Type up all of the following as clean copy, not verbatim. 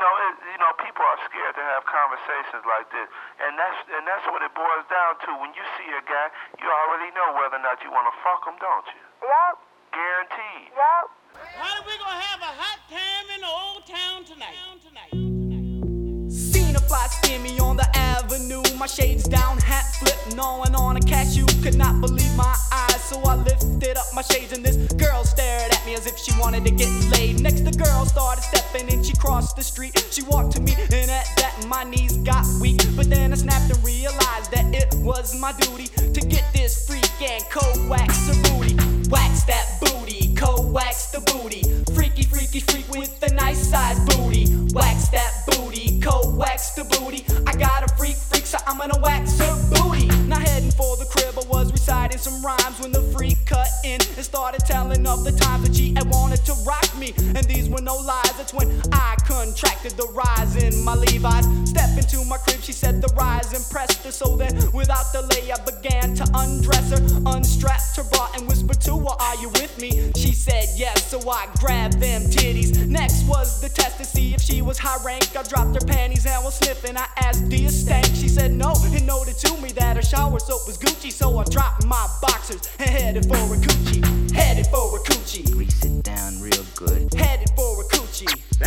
people are scared to have conversations like this, and that's what it boils down to. When you see a guy, you already know whether or not you want to fuck him, don't you? Yup. Guaranteed. Yup. How we gonna have a hot time in the old town tonight? Seen a fly steamy on the avenue, my shades down, hat flipped, gnawing on a cashew. Could not believe my eyes, so I lifted up my shades and this girl stared at me as if she wanted to get laid. Next the girl started stepping and she crossed the street. She walked to me and at that my knees got weak. But then I snapped and realized that it was my duty to get this freak and co-wax her booty. Wax that booty, co-wax the booty. Freaky, freaky, freak with a nice size booty. Wax that booty, co-wax the booty. I got a freak, so I'm gonna wax her booty. Now heading for the crib, I was reciting some rhymes when the freak cut in and started telling of the times that she had wanted to rock me. And these were no lies, that's when I contracted the rise in my Levi's. Step into my crib, she said the rise impressed her. So then, without delay, I began to undress her, unstrapped her bra and whispered to her, "Are you with me?" She said yes, so I grabbed them titties. Next was the test to see if she was high rank. I dropped her panties and was sniffing. I asked, "Do you stank?" She said no, and noted to me that her shower soap was Gucci. So I dropped my boxers and headed for a coochie. Headed for a coochie. Grease it down real good. Headed for a coochie.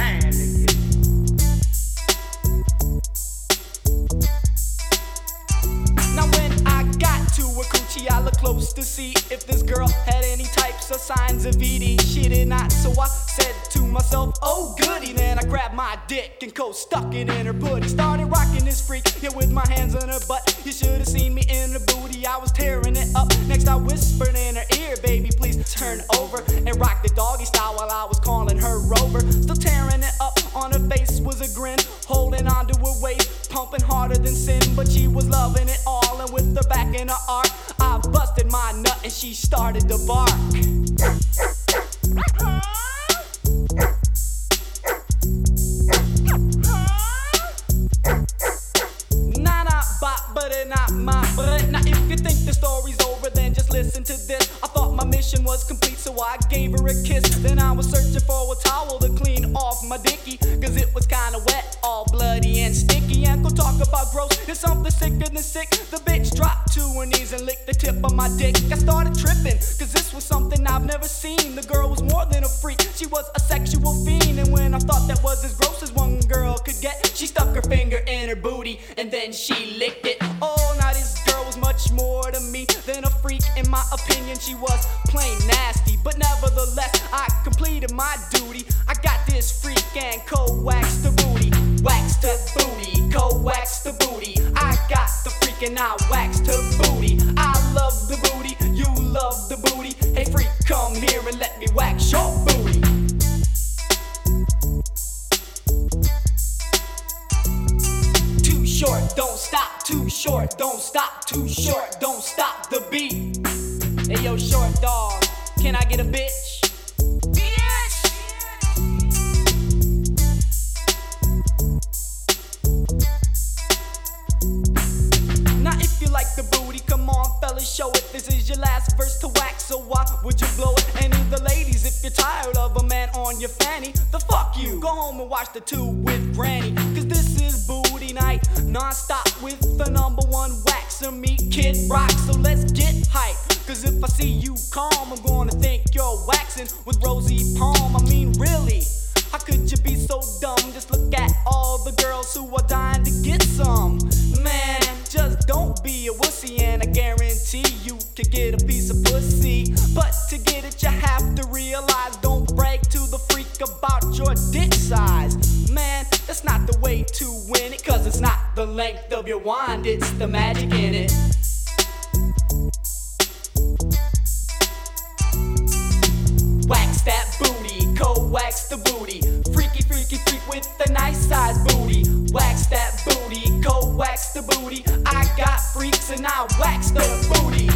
Now when I got to a coochie, I looked close to see if this girl had any types of signs of ED. She did not, so I said to myself, oh goody. Then I grabbed my dick and stuck it in her booty. Started rocking this freak, yeah, with my hands on her butt. You should have seen me in her booty, I was tearing it up. Next I whispered in her ear, baby, please turn over and rock the doggy style while I was calling her over. Still tearing it up, on her face was a grin, holding on to her waist, pumping harder than sin. But she was loving it all, and with her back in her arc, I busted my nut and she started to bark. But it not my butt. Now if you think the story's over, then just listen to this. I thought my mission was complete, so I gave her a kiss. Then I was searching for a towel to clean off my dicky, cause it was kinda wet, all bloody and sticky. And go talk about gross, it's something sicker than sick. The bitch dropped to her knees and licked the tip of my dick. I started tripping, cause this was something I've never seen. The girl was more than a freak, she was a sexual fiend. And when I thought that was as gross as one girl could get, she stuck her finger in her booty and then she licked it. Oh, now this girl was much more to me than a freak. In my opinion, she was plain nasty, but nevertheless, I completed my duty. I got this freak and co-waxed the booty. Waxed the booty, co-waxed the booty. I got the freak and I waxed her booty. I love the booty, you love the booty. Hey freak, come here and let me wax your booty. Too short, don't stop, too short, don't stop, too short, don't stop the beat. Hey yo, short dog, can I get a bitch? Now if you like the booty, come on fellas, show it. This is your last verse to wax, so why would you blow it? Any of the ladies, if you're tired of a man on your fanny, the fuck you, go home and watch the two with granny. Cause this is booty night, non-stop with the #1 waxer, me Kid Rock. So let's get hype, cause if I see you calm, I'm gonna think you're waxing with Rosie Palm. I mean really, how could you be so dumb? Just look at all the girls who are dying to get some. Man, just don't be a wussy, and I guarantee you can get a piece of pussy. But to get it you have to realize, don't brag to the freak about your dick size. Man, that's not the way to win it, cause it's not the length of your wand, it's the magic in it. Wax that booty, co-wax the booty. Freaky, freaky, freak with a nice size booty. Wax that booty, co-wax the booty. I got freaks and I wax the booty.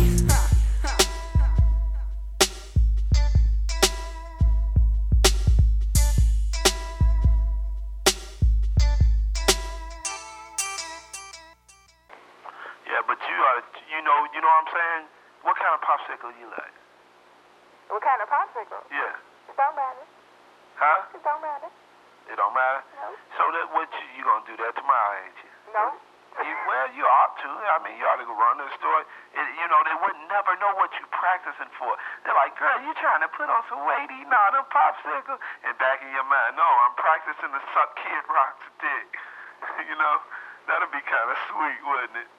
Yeah, but you know what I'm saying? What kind of popsicle you like? What kind of popsicle? Yeah. It don't matter. Huh? It don't matter. It don't matter? No. So that what you gonna do that tomorrow, ain't you? No. Well, you ought to. I mean, you ought to go run the store. You know, they would never know what you practicing for. They're like, girl, you trying to put on some weight eating all them popsicles? And back in your mind, no, I'm practicing to suck Kid Rock's dick. You know, that'd be kind of sweet, wouldn't it?